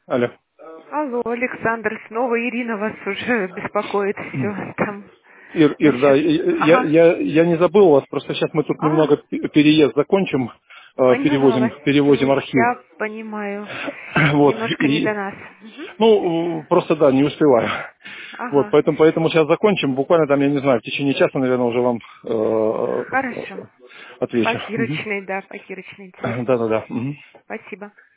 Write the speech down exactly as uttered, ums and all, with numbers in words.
Алло. Алло, Александр, снова Ирина вас уже беспокоит все там. Ир, Ир, да, Насчет... я, Ага. я, я не забыл вас, просто сейчас мы тут А, немного п- переезд закончим, э, поняла перевозим, вас. перевозим архив. Я понимаю. Вот, Немножко не и, до нас. Мгм. ну, просто да, не успеваю. Вот, Ага. поэтому, поэтому сейчас закончим, буквально там, я не знаю, в течение часа, наверное, уже вам э, Хорошо. По отвечу. Мгм. Кирочной, да, по Кирочной интересно. Да-да-да. Мгм. Спасибо.